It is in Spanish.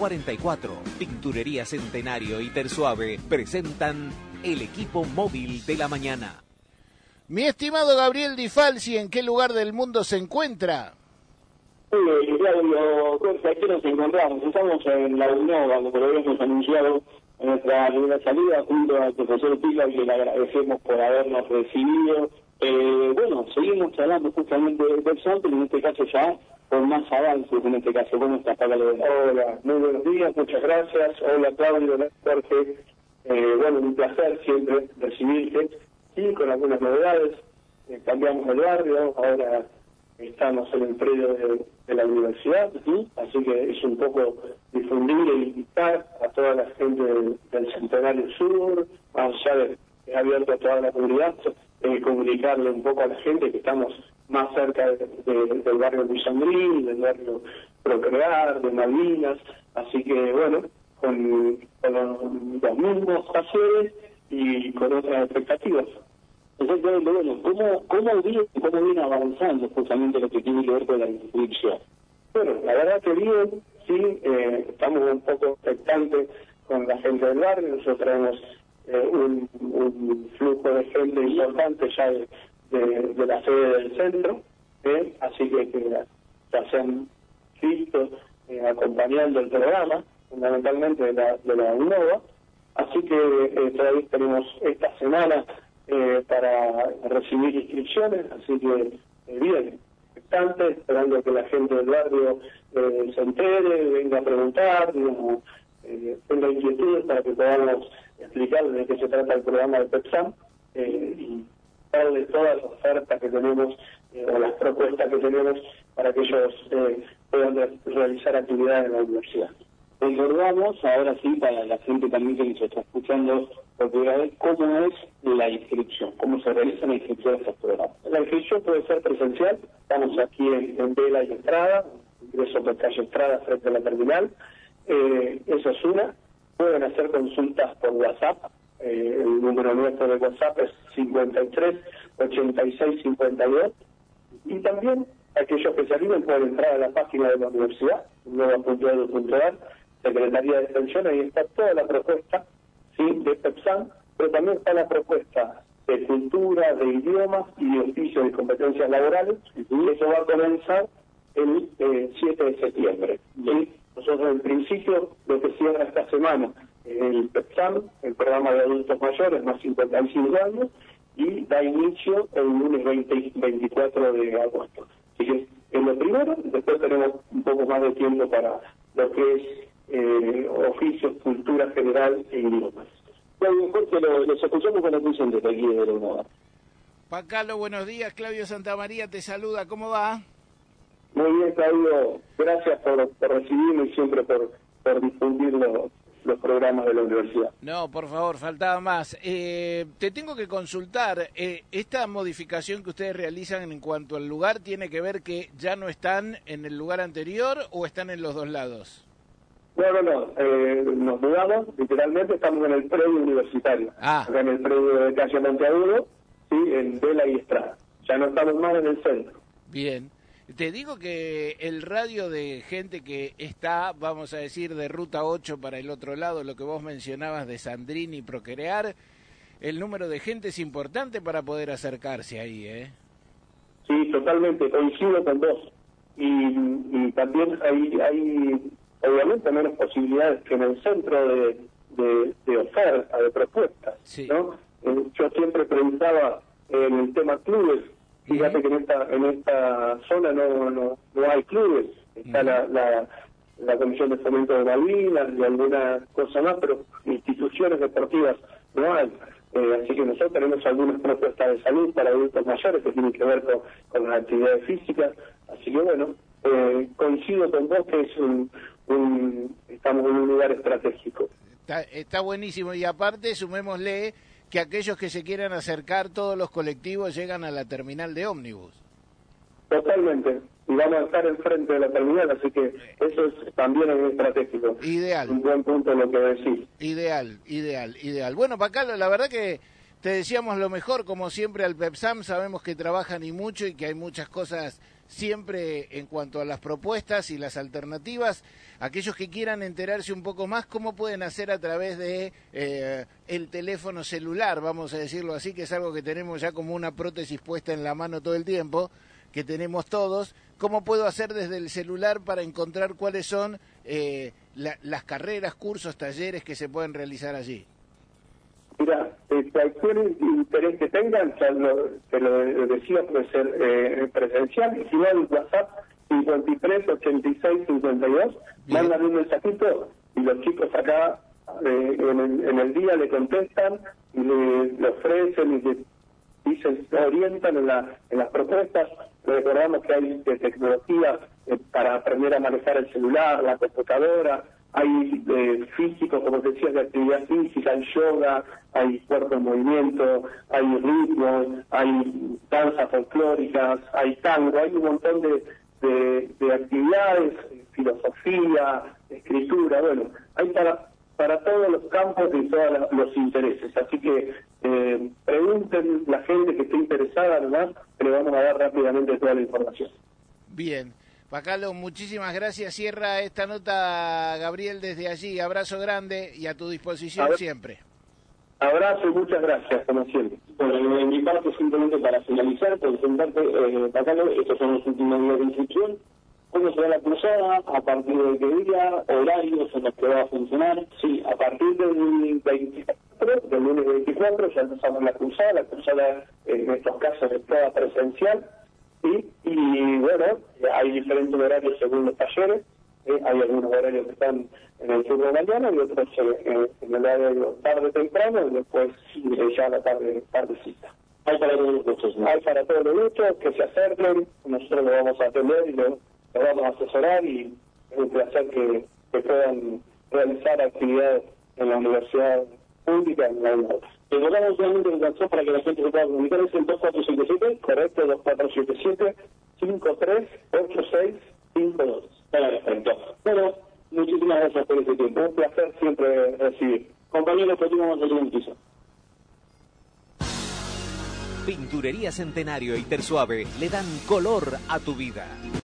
1144. Tinturería Centenario y Tersuave presentan el equipo móvil de la mañana. Mi estimado Gabriel Di Falsi, ¿en qué lugar del mundo se encuentra? Sí, Claudio, aquí nos encontramos. Estamos en la UNOVA, como lo habíamos anunciado en nuestra primera salida, junto al profesor Pila, que le agradecemos por habernos recibido. Bueno, seguimos hablando justamente del PEPSAM, pero en este caso ya con más avances en este caso. ¿Cómo estás, Pablo? Hola, muy buenos días, muchas gracias. Hola, Claudio, hola, Jorge. Bueno, un placer siempre recibirte. Sí, con algunas novedades. Cambiamos el barrio, ahora estamos en el predio de la universidad, ¿sí? Así que es un poco difundir e invitar a toda la gente del Centenario Sur, más allá de abierto a toda la comunidad, comunicarle un poco a la gente que estamos más cerca del barrio Luis Andrín, del barrio Procrear, de Malvinas, así que bueno, con los mismos talleres y con otras expectativas. Exactamente, bueno, ¿cómo viene avanzando justamente lo que tiene que ver con la inscripción? Bueno, la verdad que bien, sí, estamos un poco expectantes con la gente del barrio. Nosotros traemos un flujo de gente importante ya de la sede del centro, así que ya se han visto acompañando el programa, fundamentalmente de la UNOVA, así que todavía tenemos esta semana para recibir inscripciones, así que bien, expectante, esperando que la gente del barrio se entere, venga a preguntar, digamos, tenga inquietudes para que podamos explicarles de qué se trata el programa de PEPSAM y darles todas las ofertas que tenemos o las propuestas que tenemos para que ellos puedan realizar actividades en la universidad. Recordamos, ahora sí, para la gente también que nos está escuchando por primera vez, cómo es la inscripción, cómo se realiza la inscripción de estos programas. La inscripción puede ser presencial, estamos aquí en Vela y Estrada, ingreso por calle Estrada frente a la terminal, eso es una. Pueden hacer consultas por WhatsApp, el número nuestro de WhatsApp es 53 86 52, y también aquellos que se animen pueden entrar a la página de la universidad, nueva.edu.ar, Secretaría de Extensión, ahí está toda la propuesta, ¿sí?, de PEPSAM, pero también está la propuesta de cultura, de idiomas y de oficios y competencias laborales, y eso va a comenzar el 7 de septiembre. ¿Sí? Nosotros en principio lo que cierra esta semana el PEPSAM, el programa de adultos mayores más 55 años, y da inicio el lunes 24 de agosto. Así que es lo primero, después tenemos un poco más de tiempo para lo que es oficios, cultura general e idiomas. Claudio, Jorge, los escuchamos con atención desde aquí de la UNOVA. Pacalo, buenos días, Claudio Santamaría te saluda, ¿cómo va? Muy bien, Claudio, gracias por recibirme y siempre por difundir los programas de la universidad. No, por favor, faltaba más. Te tengo que consultar, ¿esta modificación que ustedes realizan en cuanto al lugar tiene que ver que ya no están en el lugar anterior o están en los dos lados? No, nos mudamos, literalmente estamos en el predio universitario, acá en el predio de calle Monteagudo, sí, en Vela y Estrada. Ya no estamos más en el centro. Bien. Te digo que el radio de gente que está, vamos a decir, de Ruta 8 para el otro lado, lo que vos mencionabas de Sandrini y Procrear, el número de gente es importante para poder acercarse ahí, ¿eh? Sí, totalmente, coincido con vos. Y también hay obviamente menos posibilidades que en el centro de oferta, de propuestas, sí, ¿no? Yo siempre preguntaba en el tema clubes. Fíjate que en esta zona no hay clubes, está la Comisión de Fomento de Malvinas y alguna cosa más, pero instituciones deportivas no hay. Así que nosotros tenemos algunas propuestas de salud para adultos mayores que tienen que ver con las actividades físicas. Así que bueno, coincido con vos que estamos en un lugar estratégico. Está buenísimo, y aparte sumémosle que aquellos que se quieran acercar, todos los colectivos llegan a la terminal de ómnibus. Totalmente, y vamos a estar enfrente de la terminal, así que eso también es estratégico. Ideal. Un buen punto lo que decís. Ideal. Bueno, Pacalo, la verdad que te deseamos lo mejor, como siempre, al PEPSAM. Sabemos que trabajan y mucho y que hay muchas cosas siempre en cuanto a las propuestas y las alternativas. Aquellos que quieran enterarse un poco más, ¿cómo pueden hacer a través de el teléfono celular, vamos a decirlo así, que es algo que tenemos ya como una prótesis puesta en la mano todo el tiempo, que tenemos todos? ¿Cómo puedo hacer desde el celular para encontrar cuáles son las carreras, cursos, talleres que se pueden realizar allí? Mira, cualquier interés que tengan, ya te lo decía, puede ser presencial, y si no, el WhatsApp 53 86 52, mandan un mensajito y los chicos acá en el día le contestan y le ofrecen y le dicen, se orientan en las propuestas. Recordamos que hay tecnología para aprender a manejar el celular, la computadora, hay físico, como decías, de actividad física, hay yoga, hay cuerpo en movimiento, hay ritmo, hay danzas folclóricas, hay tango, hay un montón de actividades, filosofía, escritura, bueno, hay para todos los campos y todos los intereses. Así que pregunten la gente que esté interesada, además, que le vamos a dar rápidamente toda la información. Bien. Pacalo, muchísimas gracias. Cierra esta nota, Gabriel, desde allí. Abrazo grande y a tu disposición siempre. Abrazo y muchas gracias, como siempre. Bueno, en mi parte, simplemente para finalizar, presentarte, Pacalo, estos son los últimos días de inscripción. ¿Cómo será la cruzada? ¿A partir de qué día? ¿Horarios en los que va a funcionar? Sí, a partir del 24, del lunes 24, ya empezamos la cruzada. La cruzada, en estos casos, es toda presencial. ¿Sí? Y bueno, hay diferentes horarios según los talleres. Hay algunos horarios que están en el turno de mañana y otros en el horario tarde temprano y después ya a la tardecita. Hay para todos los gustos, ¿no? Hay para todos los gustos, que se acerquen, nosotros lo vamos a atender y lo vamos a asesorar, y es un placer que puedan realizar actividades en la universidad pública en la UNOVA. Recordamos solamente el WhatsApp para que la gente se pueda comunicar, es el 2477, correcto, 2477-538652. Perfecto. Bueno, muchísimas gracias por ese tiempo, un placer siempre recibir. Compañeros, continuamos el segundo piso. Pinturería Centenario y Tersuave le dan color a tu vida.